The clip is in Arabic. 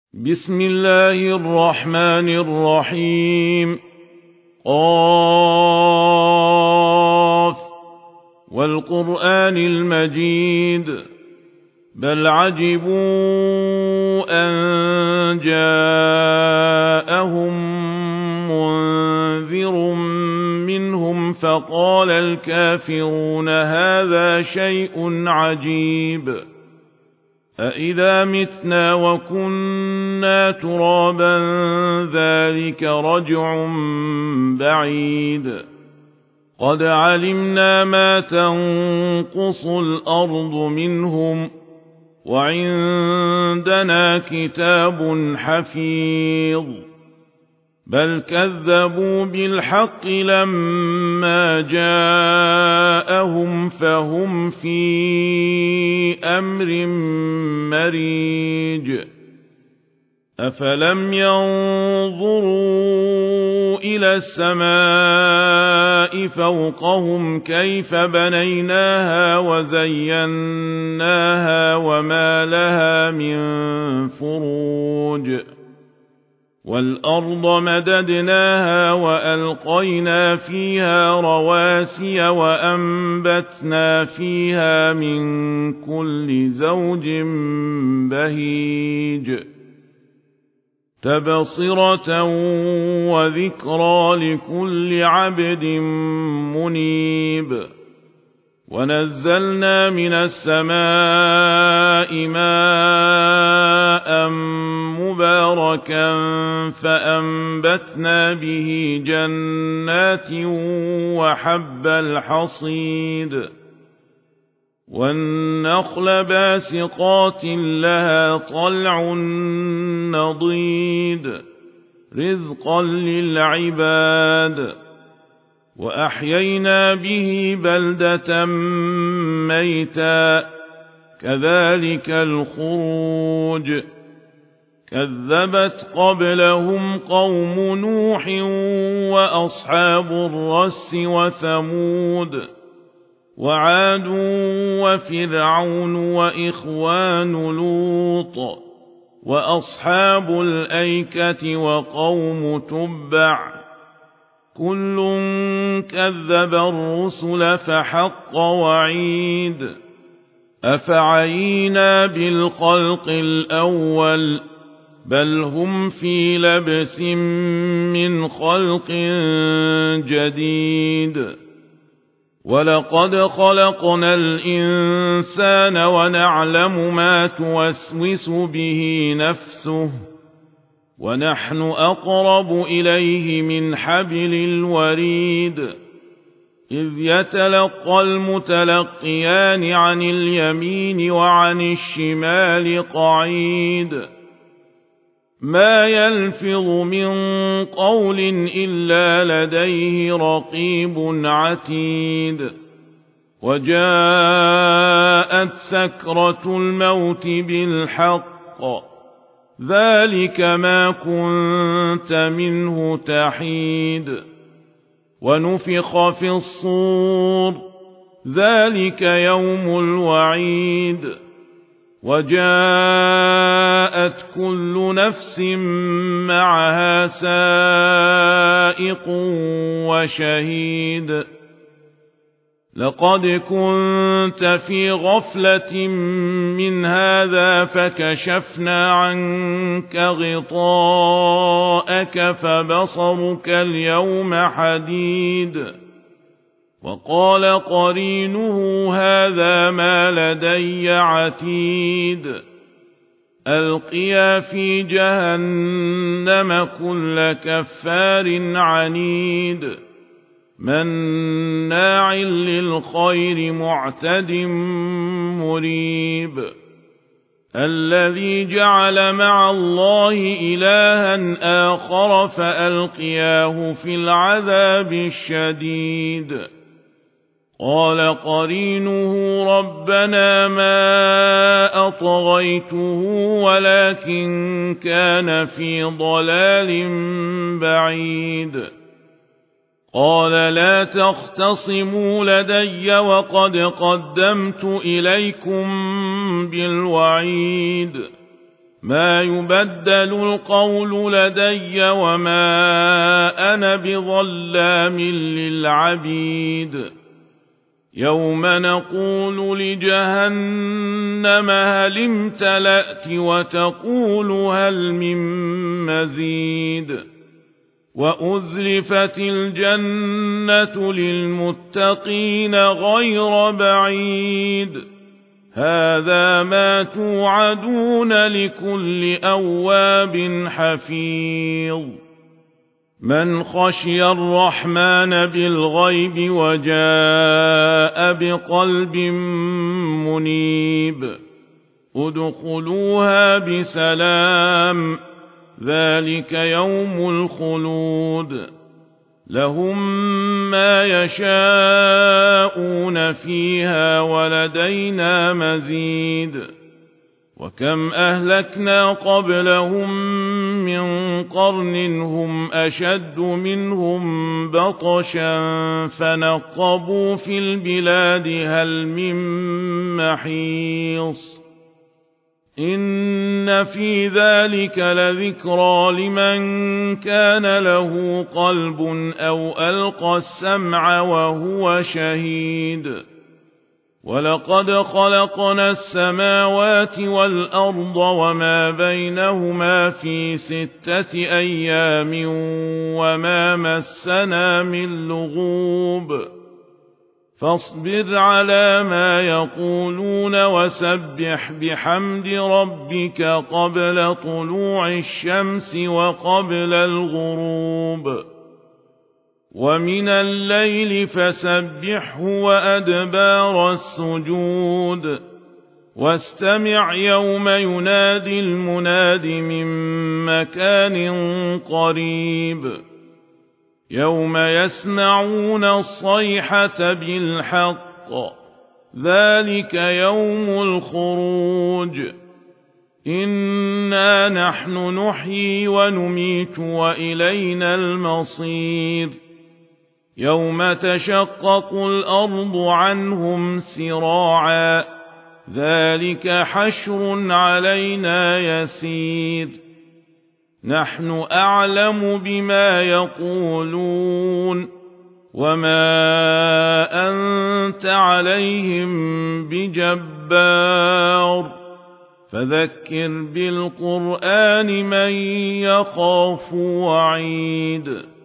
بسم الله الرحمن الرحيم. قاف والقرآن المجيد بل عجبوا أن جاءهم منذر منهم فقال الكافرون هذا شيء عجيب أإذا متنا وكنا ترابا ذلك رجع بعيد قد علمنا ما تنقص الأرض منهم وعندنا كتاب حفيظ بل كذبوا بالحق لما جاءهم فهم في أمر مريج أفلم ينظروا إلى السماء فوقهم كيف بنيناها وزيناها وما لها من فروج والأرض مددناها وألقينا فيها رواسي وأنبتنا فيها من كل زوج بهيج تبصرة وذكرى لكل عبد منيب ونزلنا من السماء ماء مباركا فأنبتنا به جنات وحب الحصيد والنخل باسقات لها طلع نضيد رزقا للعباد وأحيينا به بلدة ميتا كذلك الخروج كذبت قبلهم قوم نوح وأصحاب الرس وثمود وعاد وفرعون وإخوان لوط وأصحاب الأيكة وقوم تبع كل كذب الرسل فحق وعيد أفعينا بالخلق الأول بل هم في لبس من خلق جديد ولقد خلقنا الإنسان ونعلم ما توسوس به نفسه ونحن أقرب إليه من حبل الوريد إذ يتلقى المتلقيان عن اليمين وعن الشمال قعيد ما يلفظ من قول إلا لديه رقيب عتيد وجاءت سكرة الموت بالحق ذلك ما كنت منه تحيد ونفخ في الصور ذلك يوم الوعيد وجاءت كل نفس معها سائق وشهيد لقد كنت في غفلة من هذا فكشفنا عنك غطاءك فبصرك اليوم حديد وقال قرينه هذا ما لدي عتيد ألقيا في جهنم كل كفار عنيد مناع للخير معتد مريب الذي جعل مع الله إلها آخر فألقياه في العذاب الشديد قال قرينه ربنا ما أطغيته ولكن كان في ضلال بعيد قال لا تختصموا لدي وقد قدمت إليكم بالوعيد ما يبدل القول لدي وما أنا بظلام للعبيد يوم نقول لجهنم هل امتلأت وتقول هل من مزيد وأزلفت الجنة للمتقين غير بعيد هذا ما توعدون لكل أواب حفيظ من خشي الرحمن بالغيب وجاء بقلب منيب ادخلوها بسلام ذلك يوم الخلود لهم ما يشاءون فيها ولدينا مزيد وكم أهلكنا قبلهم من قرن هم أشد منهم بطشا فنقبوا في البلاد هل من محيص إن في ذلك لذكرى لمن كان له قلب أو ألقى السمع وهو شهيد ولقد خلقنا السماوات والأرض وما بينهما في 6 أيام وما مسنا من لغوب فاصبر على ما يقولون وسبح بحمد ربك قبل طلوع الشمس وقبل الغروب ومن الليل فسبحه وأدبار السجود واستمع يوم ينادي المناد من مكان قريب يوم يسمعون الصيحة بالحق ذلك يوم الخروج إنا نحن نحيي ونميت وإلينا المصير يوم تشقق الأرض عنهم سراعا ذلك حشر علينا يسير نحن أعلم بما يقولون وما أنت عليهم بجبار فذكر بالقرآن من يخاف وعيد